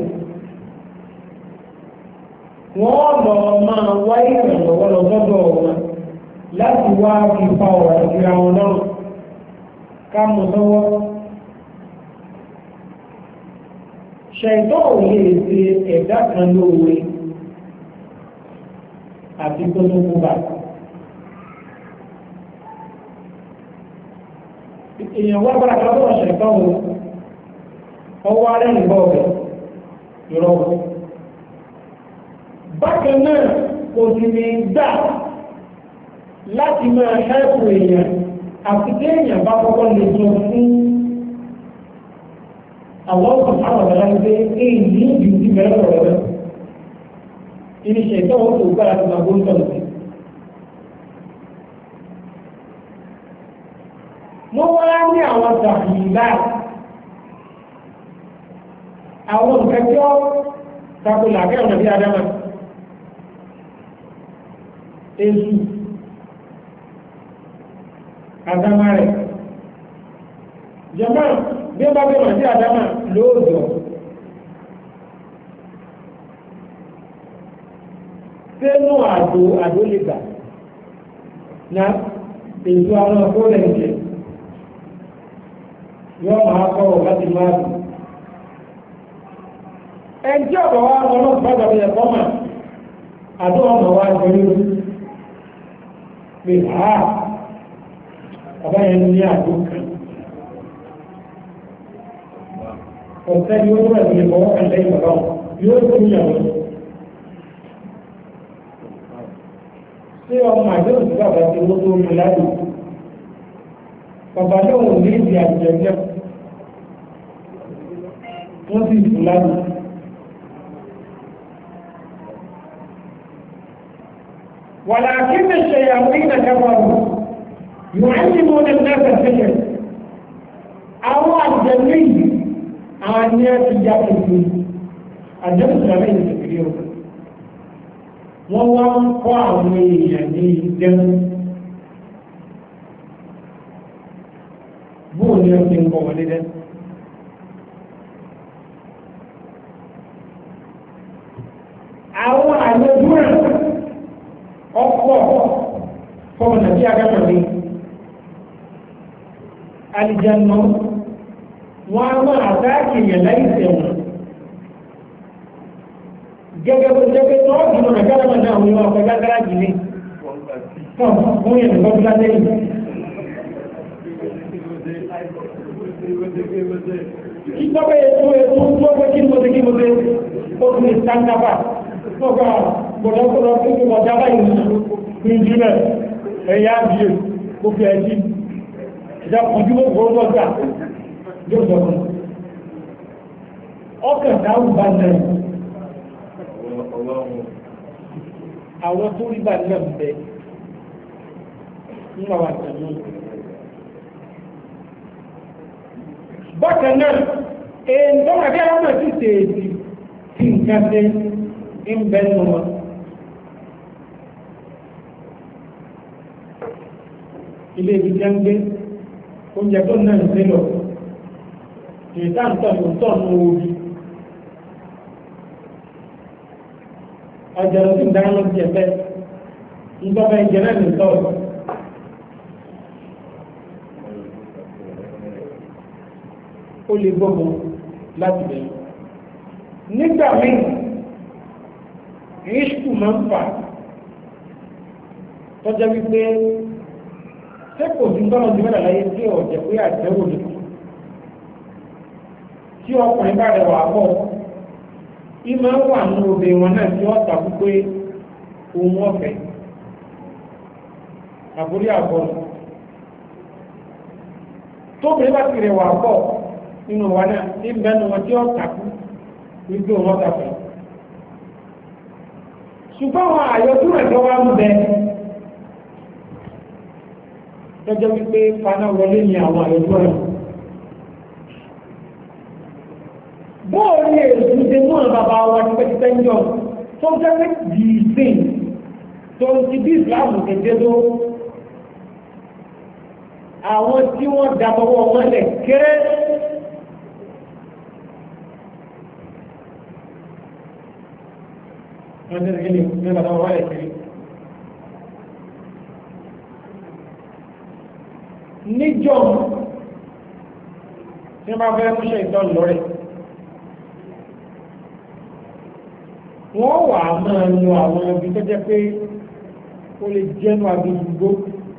wọ́n lọ máa wáyé ìrànlọ́wọ́ lọ́gọ́dọ̀ wọn láti wá fi pa ọ̀rọ̀ ìgbìra wọn náà ká mọ̀ sọ́wọ́ ṣẹ̀gbọ́ ò lè ṣe ẹ̀dá kan lóore àti tó tó kú bá èèyàn wá bára kan lọ́wọ́ ṣẹ̀gbọ́ wọn ọwọ́ arẹ́ ìbọ̀ ọ̀bẹ̀ ìrọ̀wọ̀ bákan náà kò sì ní gbà láti máa ṣẹ́kù èèyàn àti tí èèyàn bá kọ́kọ́ lè sọ fún àwọn ọ̀sán àwọn ọ̀dọ́ láti pé èyí ní ìlú ti bẹ̀rẹ̀ ọ̀rọ̀ rẹ̀ ilé iṣẹ́ ìtọ́ wọn kò gbára tó máa gbóńtọ̀ lọ sí. mo wá ní àwọn tàbílá àwọn nǹkan tí ó tako làákẹ́ ọ̀nà bí adama èsù àdámà rẹ̀ jẹ́mọ́ bí ó bá bẹ̀rẹ̀ sí àdámà lóòjọ́ sínú àdó lè gbà na èsù àwọn ọkọ̀ rẹ̀ jẹ́ yóò máa kọ́ láti máa dùn ẹnjí ọ̀dọ̀ wa lọ́nà bàbá ẹ̀kọ́ mà àdó ọmọ wa jẹ́rú pé bàbá yẹn ní àdó kan ọ̀sẹ̀ ni ó rẹ̀ ní ìfọwọ́ kan lẹ́yìn bàbá wọn yóò tún yàwó ṣé ọmọ àdéhùn sí bàbá tí ó tó mi ládùn bàbá náà ní ìdí àjẹjẹ wọ́n sì fún ládùn. ولكن الشياطين كفروا يعلمون الناس السحر أو الجنين أن يتجاوزوا الجنس عليه التكبير ووقع يعني الدم بون يمكن قولنا أو على الجنس ọ̀pọ̀ fọ́mọ̀nà bí agbára rí alìjẹ̀nà wọ́n a máa àtàkì yẹ̀ láìsẹ̀ wọn gẹ́gẹ́ bó jẹ́ pé tọ́ọ̀dì náà gára náà wọ́n wọ́n fẹ́ gára jìlé fún yẹ̀ nìkan bí lálẹ́yìn ìgbọ́gbẹ́ ètò tó pé kí mo ṣe ó tún ní sáńdábà fọ́gbà bọ̀dọ̀kọ̀lọ̀ tó ti wọ̀já báyìí ní ìjìnlẹ̀ ẹ̀yà àbíyè kó fi ẹ̀jí ìjà kọjú gbogbo ọgbà yóò sọ̀rọ̀ ọkàn dáhùn bá náà àwọn tó rí bá náà bẹ nínú àwọn àtẹ̀mọ́ bákan náà èyí tó wà bí àwọn àti tèèdì tí nǹkan ṣe ń bẹ nínú wọn ilé ibi jẹ́ ń gbé oúnjẹ tó náà ń gbé lọ ìrìtàǹtọ̀ ìrìtọ̀ ní orí ọjọ́ tí ń dáná lọ sí ẹ̀fẹ́ ìjọba ìjẹ náà nìtọ́ ó lè gbogbo láti bẹ̀rẹ̀ nígbà míì ìṣkù máa ń fà tọ́jọ́ wípé sẹ́kọ̀ọ́ sí tọ́nà ti mẹ́ta láyé tí ọ̀jẹ̀ pé àjẹ́wò ní tí ọkùnrin bá rẹ̀ wà pọ̀ ìmọ̀ wà ní obè wọn náà tí ó tàbí pé ohun ọ̀fẹ́ àbúrí àbọ̀ tó bẹ̀rẹ̀ bá ti rẹ̀ wà pọ̀ nínú wa náà ní ìbẹ́nu wọn tí ó tàbí wípé ohun ọ̀tàfẹ́ ṣùgbọ́n àwọn àyọjú rẹ̀ tó wá ń bẹ lọ́jọ́ wípé paná wọlé ní àwọn àyọjú rẹ̀ bóòrí èsù ṣe mú àwọn bàbá wa ní pẹ́tẹ́ ń jọ tó jẹ́ pé di ìsìn tó ti bí ìsìláàmù kéde tó àwọn tí wọ́n dàbọ̀wọ́ wọn lẹ̀ kéré wọ́n tẹ́lẹ̀ kí ní bàbá wọn lẹ̀ kéré níjọ́ tí wọ́n bá fẹ́ múṣẹ́ ìtọ́lù lọ́rẹ̀ wọ́n wà máa lo àwọn ibi tó jẹ́ pé ó lè jẹ́nu agbègbè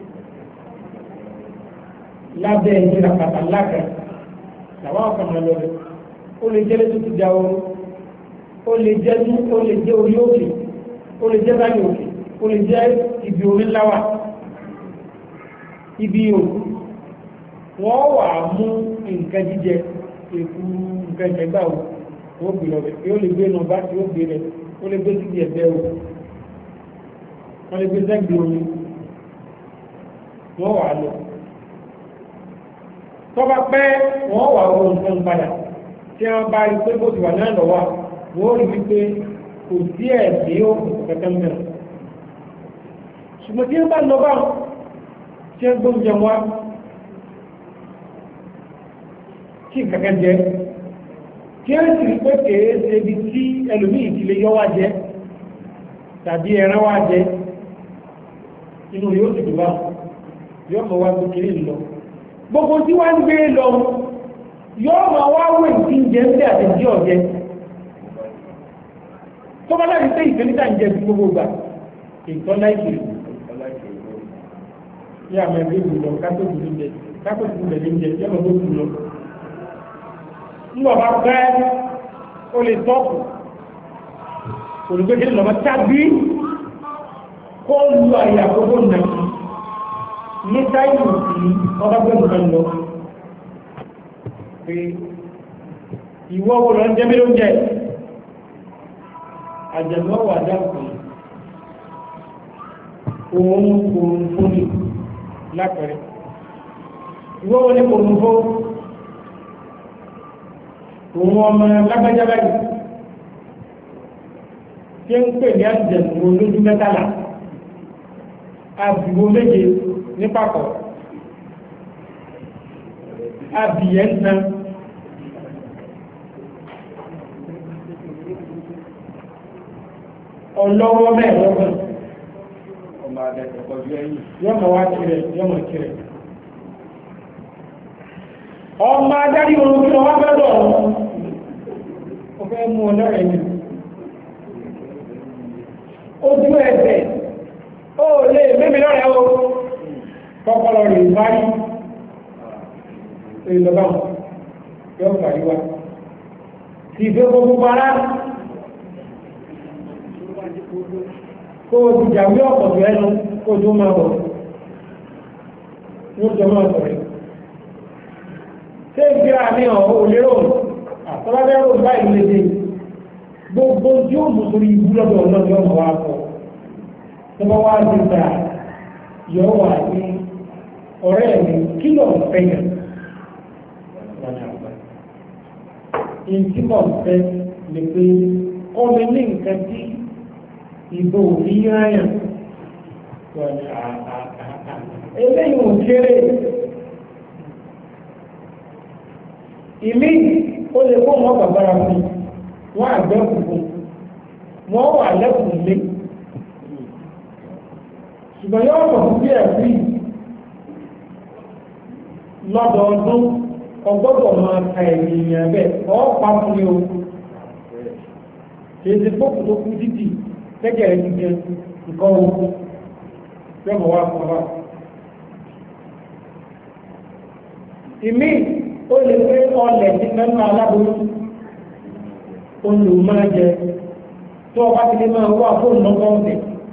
lábẹ́ ìjìnà pàtàkì lákẹ́ làwọn ọkọ̀ máa lọ rẹ̀ ó lè jẹ́ lẹ́tọ́ ti já oru ó lè jẹ́ orí òkè ó lè jẹ́ báyìí òkè ó lè jẹ́ ibi orí láwà ibi òkú wọ́n wà mú nǹkan jíjẹ èkú nǹkan ìgbà o wọ́n gbé lọ rẹ̀ yóò lè gbé nọba tí ó gbé rẹ̀ ó lè gbé síbi ẹ̀gbẹ́ o wọ́n lè gbé sẹ́gbẹ̀ẹ́ omi wọ́n wà lọ tọ́ba pẹ́ wọ́n wà wọ́n nǹkan padà tí wọ́n bá rí pé bó ti wà náà lọ́wọ́ wọ́n rí wípé kò sí ẹ̀dẹ́ òkú kẹ̀kẹ́ mìíràn ṣùgbọ́n tí wọ́n bá lọ bá tí wọ́n gbóúnjẹ wá kí kẹ̀kẹ́ jẹ́ kí wọ́n sì rí pé kèé ṣe ibi tí ẹlòmíì ti lè yọ wá jẹ tàbí ẹran wá jẹ inú yóò sì dùn bá yóò mọ̀ wá kékeré lọ gbogbo tí wọ́n ń gbé lọ yóò mọ̀ wá wẹ̀ tí ń jẹ ń bẹ́ àti tí ọ̀jẹ́ tó bá láti pé ìfẹ́ níta ń jẹ sí gbogbo gbà ìtọ́ láìpẹ́ ní àmọ́ ẹgbẹ́ ìlú lọ kápẹ́ ìlú jẹ kápẹ́ ìlú jẹ ní jẹ yọmọ tó kù lọ ńlọ bá pẹ́ ó lè tọ́pù olùgbéjì lọ́mọ tàbí kó lu àyà gbogbo nàìjíríà ní táìmù sí ọgbàgbẹ́ nǹkan lọ pé ìwọ́ wo lọ ń jẹ́ mélòó jẹ́ àjẹ̀mọ́ wà dáàbò òun kòrò fúnni lápẹẹrẹ ìwọ́ wo ní kòrò fún òun ọmọ lágbájá báyìí tí ń pè ní àjẹ̀mọ́ olójú mẹ́tàlá àbìwò méje ní pàkọ̀ àbìyẹ́ ń tan ọlọ́wọ́ mẹ́ẹ̀lọ́gbọ̀n yọ́mọ̀ wá kiri yọ́mọ̀ kiri ọmọ adarí orun kí wọ́n fẹ́ lọ ọ fẹ́ mú ọlọ́rẹ̀ ní ojú ẹ̀sẹ̀ ó lè mímí lọ́rẹ̀ ó kọ́kọ́lọ́ rẹ̀ ìbárí ìlọ́bá yóò fàrí wá ti fẹ́ gbogbo para kó o ti jàwé ọ̀pọ̀tọ̀ ẹnu kó o tó máa bọ̀ ní ọjọ́ máa sọ̀rọ̀ ṣé ìgbéra ní ọ̀hún olérò àtọ́lábẹ́rò báyìí lè dé gbogbo tí ó mú sórí ibú lọ́dọ̀ ọlọ́dọ̀ ọmọ wa kọ tó bá wá ti gbà yọ wà ní ọ̀rẹ́ mi kí lọ fẹ́ yẹn ìtí mọ̀ fẹ́ lè pé ọmọ ní nǹkan tí ìbò ìyáyàn wọ́n ni eléyìí ò kéré ìmí ó lè kó wọn bàbára fún wọn àgbẹ̀ kùkùn wọn wà lẹ́kùn lé ṣùgbọ́n yóò sọ fún bí ẹ̀fí lọ́dọọdún ọgbọ́dọ̀ máa ka ènìyàn bẹ́ẹ̀ ọ́ pa fún mi o kì í ṣe fókù tó kú títì gẹ́gẹ́ rẹ̀ ti jẹ nǹkan owó yọ̀mọ̀ wá fún wa. ìmí ó lè pé ọlẹ̀ ní mẹ́nu aláboyún olù máa jẹ tó ọba ti lè máa wá fóònù lọ́gbọ́n ọ̀sẹ̀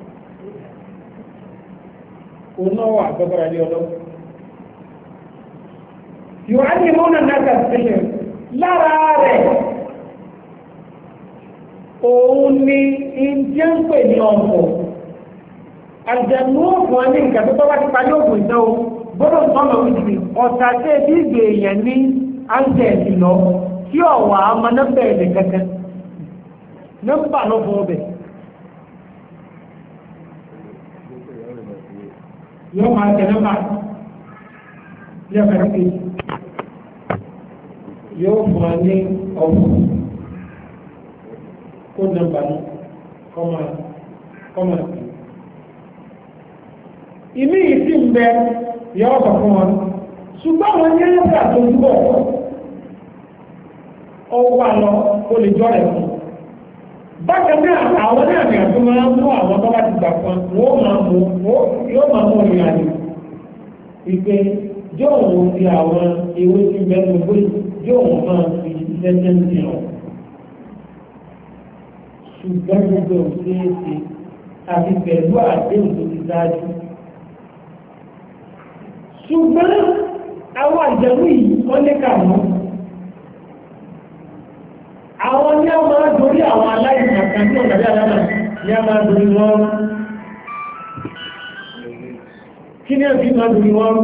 òun náà wà gbọ́gbọ́ra lé ọlọ́wọ́. yóò á ní mọ́nà náà sílẹ̀ lára rẹ̀ òun ni ìjẹ́ ń pè ní ọ̀pọ̀ àjẹ̀mú ògùn ẹni nǹkan tó tọ́wá ti parí ògùn ìdán o gbọ́dọ̀ tọ́lọ̀ wíjì ọ̀tà tẹ́ bí ìgbè èèyàn ní áńtẹ̀ẹ̀sì lọ tí ọ̀wà àmọ́ nọ́mbà ẹ̀lẹ̀ kankan nọ́mbà ló fún ọbẹ̀ yóò máa tẹ nọ́mbà lẹ́ẹ̀kan sí yóò fún wa ní ọ̀pọ̀ kó nọ́mbà ní kọ́mà sí ìmí ìsí ń bẹ yọ ọ̀sọ̀ fún wọn ṣùgbọ́n wọn ní ẹ̀sà tó túbọ̀ ọwọ́ àlọ́ ó lè jọ rẹ̀ fún bákan náà àwọn náà ní àti máa ń mú àwọn tó bá ti gbà fún wọn yóò máa mú ìrìn àjò ìpè yóò wọ́n fi àwọn ewé tí ń bẹ gbogbo yóò wọ́n máa fi ṣẹ́ṣẹ́ ń di hàn ṣùgbọ́n gbogbo òṣèṣe àti pẹ̀lú àdéhùn tó ti dájú ṣùgbọ́n àwọn àjẹ̀mú yìí wọ́n lé kà wọ́n àwọn ní a máa dorí àwọn aláìsàn kan ní ọ̀nà bí aláàmà ní a máa dorí wọn kí ní ẹ̀fí máa dorí wọn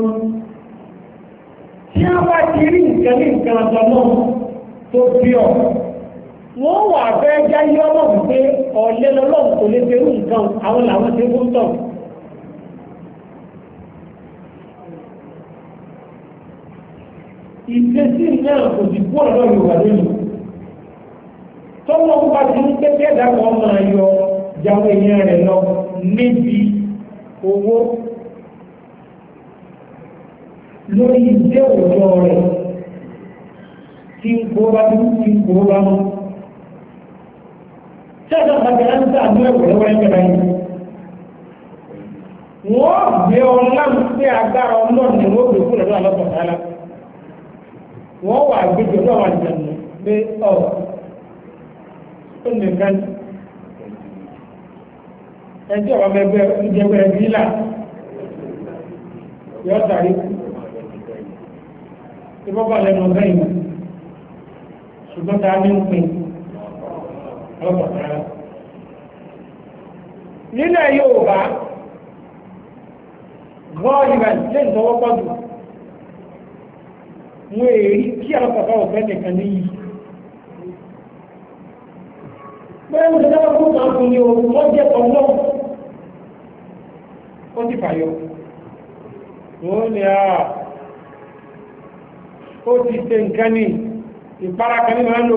tí a bá ti rí nǹkan ní nǹkan àtọ́mọ́ tó bí ọ̀ wọ́n wà fẹ́ jáyé ọmọ wípé ọ̀lẹ́ lọ́lọ́run kò lè fẹ́rù nǹkan àwọn làwọn tí ó ń tọ̀ ìgbésí náà kò sì kú ọ̀dọ́ Yorùbá lónìí tọ́wọ́ ń bá ti ní pẹ́pẹ́ ìdákan máa yọ jáwé èèyàn rẹ̀ lọ níbi owó lórí ìdé òjò rẹ̀ tí ń kó bá mú tí ń kó bá mú. Ṣẹ́ẹ̀dá pàtàkì láti àánú ẹ̀wọ̀ lọ́wọ́ ẹgbẹ́ báyìí. Wọ́n gbé ọlá ń pé agbára ọlọ́run ni wọ́n gbé fún ọ̀dọ́ àlọ́pọ̀ sára. Wọ́n wà gbéjọ lọ́wọ́ àjẹmù pé ọ̀ ó nìkan ẹjọ́ ọmọ ẹgbẹ́ ìjẹgbẹ́ ìbílà yọ tàrí ìbọ́bà lẹ́nu ọ̀gá ìmọ̀ ṣùgbọ́n ta ní ń pin ọlọ́pàá nílẹ̀ Yorùbá gbọ́ ìgbà lè tọwọ́pọ̀ jù wọ́n èrí kí ọlọ́pàá ọ̀fẹ́ nìkan ní yìí bẹ́ẹ̀ ń tẹ́lẹ̀ fún kan fún ní ohun wọ́n jẹ́ ọlọ́ ó ti fàyọ wọ́n ni ó ti ṣe nǹkan ní ìpara kan ní máa ń lò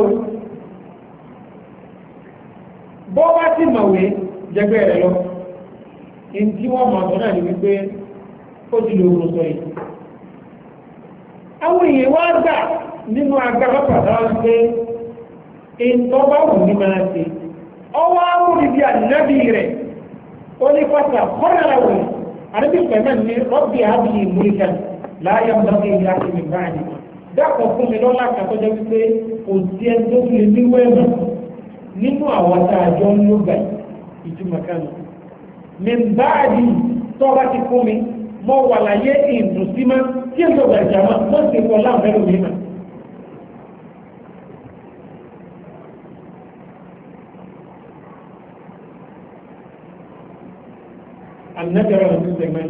bọ́ wá sí màwé jẹgbẹ́ rẹ̀ lọ in tí wọ́n máa sọ náà ní wípé ó ti lò òrùn sọ yìí àwọn èèyàn wá gbà nínú agbára pàtàkì pé ìtọ́ bá wù ní máa ṣe ọwọ́ amúrí bí ànábì rẹ̀ ó ní fásitì kọ́nàláwò àdébí pẹ̀lú ní rọ́bì àbí ìmúríkà láyé ọmọdé ìyá sí mi báyìí dákọ̀ fún mi lọ́la kàtọ́jọ́ wípé kò sí ẹni tó fi ní wẹ́ẹ̀mù nínú àwọn tá a jọ ń lò gbà ìtumọ̀ kánú mi báyìí tó bá ti fún mi mọ́ wà láyé ìdùnsímá tí èso gbàjà máa mọ́ sí wọ́n láǹfẹ́ lómi náà. Ànájọ́rọ̀ ọdún sẹ́gbẹ́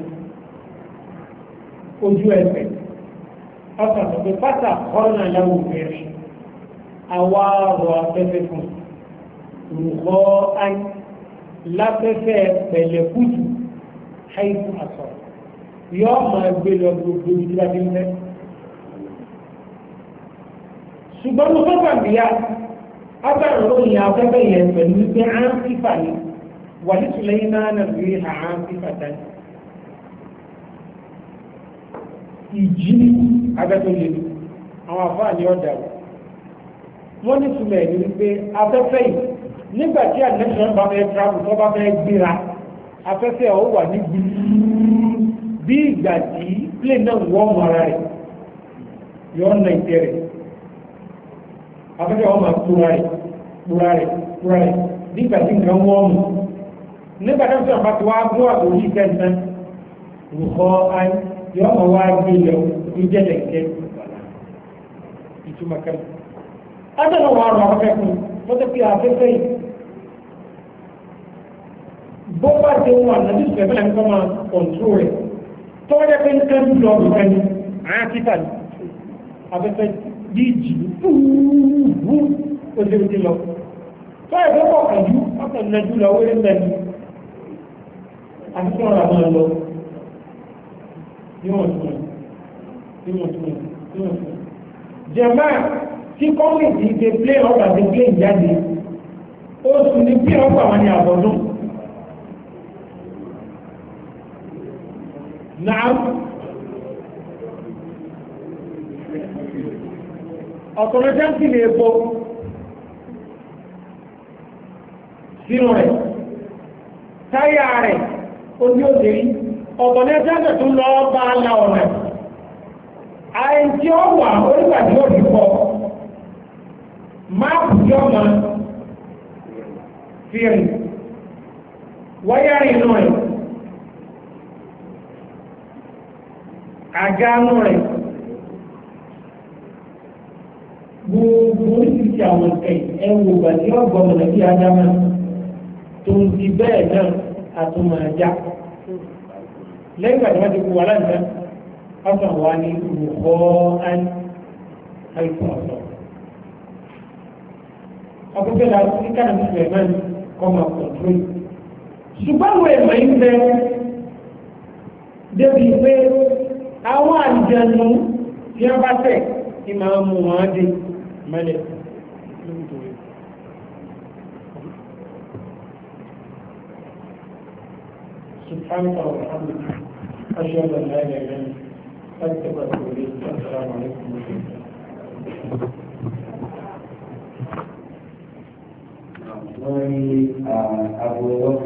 ojú ẹsẹ̀ ọ̀sàtọ̀ pé pátá ọ̀nà aláwọ̀ bẹ̀rẹ̀ àwárọ̀ afẹ́fẹ́ fún rùkọ́ áì láfẹ́fẹ́ pẹ̀lẹ̀kùtù haifu àsọ̀ yọ́ máa gbé lọ gbogbo ibi láti ń fẹ́ ṣùgbọ́n mo sọ́gbà bíyà agbára òyìn afẹ́fẹ́ yẹn pẹ̀lú wípé á ń fífà ní ولسليمان الريح عاصفة ìjì agbẹ́tọ̀lẹ̀ àwọn àfáà ní ọ̀dà wọ́n ní túnmẹ̀ ní wípé afẹ́fẹ́ yìí nígbàtí àdínẹ́sàn bá fẹ́ travel tó bá fẹ́ gbéra afẹ́fẹ́ ọ̀ wà ní bí ìgbà tí plane náà wọ́n mara rẹ̀ yọ́ ọ̀nà ìtẹ́ rẹ̀ afẹ́fẹ́ ọ̀ máa kúra rẹ̀ nígbà tí nǹkan wọ́n mú nígbà tó ń sọ̀rọ̀ bá ti wá gún àbòrí ìkẹsàn rùkọ́ ayé yọ́ mọ̀ wá gbé lọ ìjẹ́lẹ̀ ìkẹ́ ìtumọ̀ kan. Adọ́nà wà rọ̀ afẹ́fẹ́ fún mọ́tò pé afẹ́fẹ́ yìí bó bá ti wọn àná ní ìṣẹ̀fẹ́ láti kọ́ máa kọ̀ǹtró rẹ̀ tó wọ́n jẹ́ pé ń kẹ́ ń lọ nìkan ni àákítà ní afẹ́fẹ́ díjì fúúwú ó ti lọ. Tó ẹ̀fẹ́ pọ̀ kàjú ọkọ̀ ìnájú lọ wé mẹ́rin àti tí wọ́n rà máa lọ níwọ̀n jẹ́mà tí kọ́mìtì ti plé ọgbà ti plé ìjáde ó sì ní bí ọgbà wọn ni àbọ̀dún náà ọ̀tọ̀rọ̀ jẹ́ǹtì lè bọ́ sínú rẹ̀ táyà rẹ̀ ojú òdèrí ọ̀tọ̀lẹ́jẹ́ tó lọ bá la ọ̀nà àìjí ọwà orígbàjí òdìpọ̀ máàpù jọ ma fìrì wáyárì inú rẹ̀ àgánú rẹ̀ gbogbo gbogbo oríṣiríṣi àwọn ìkẹyìn ẹwù ìgbà tí wọ́n gbọ́ mọ̀lẹ́ bí ádámà tó ń di bẹ́ẹ̀ náà àtúmọ̀ ajá lẹ́yìn ìgbà tí wọ́n ti kú aláǹdá ọ̀sán wa ní olùkọ́ àìsàn ọ̀sán ọkùnrin la ní kánà ní Suleiman kọ́mọ kọ̀ọ̀tún ṣùgbọ́n àwọn èèmọ̀ ń bẹ débi pé àwọn àjẹnú tí wọ́n bá tẹ̀ ní máa mú wọn dé mẹ́lẹ̀ سبحانك وبحمدك أشهد أن لا إله إلا أنت أستغفرك وأتوب إليك السلام عليكم ورحمة الله وبركاته.